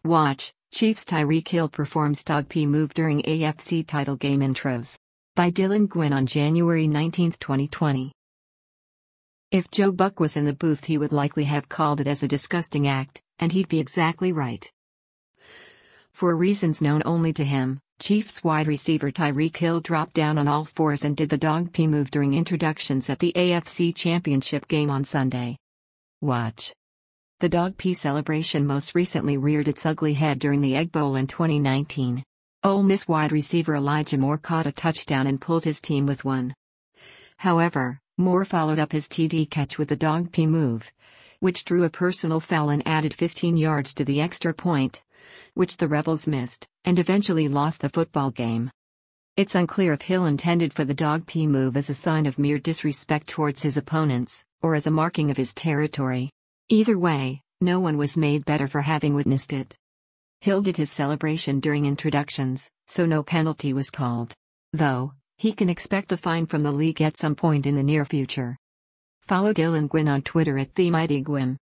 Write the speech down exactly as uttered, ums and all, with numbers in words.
Watch, Chiefs Tyreek Hill performs dog pee move during A F C title game intros. By Dylan Gwynn on January nineteenth, twenty twenty. If Joe Buck was in the booth, he would likely have called it as a disgusting act, and he'd be exactly right. For reasons known only to him, Chiefs wide receiver Tyreek Hill dropped down on all fours and did the dog pee move during introductions at the A F C Championship game on Sunday. Watch. The dog pee celebration most recently reared its ugly head during the Egg Bowl in twenty nineteen. Ole Miss wide receiver Elijah Moore caught a touchdown and pulled his team with one. However, Moore followed up his T D catch with the dog pee move, which drew a personal foul and added fifteen yards to the extra point, which the Rebels missed, and eventually lost the football game. It's unclear if Hill intended for the dog pee move as a sign of mere disrespect towards his opponents, or as a marking of his territory. Either way, no one was made better for having witnessed it. Hill did his celebration during introductions, so no penalty was called. Though, he can expect a fine from the league at some point in the near future. Follow Dylan Gwynn on Twitter at TheMightyGwynn.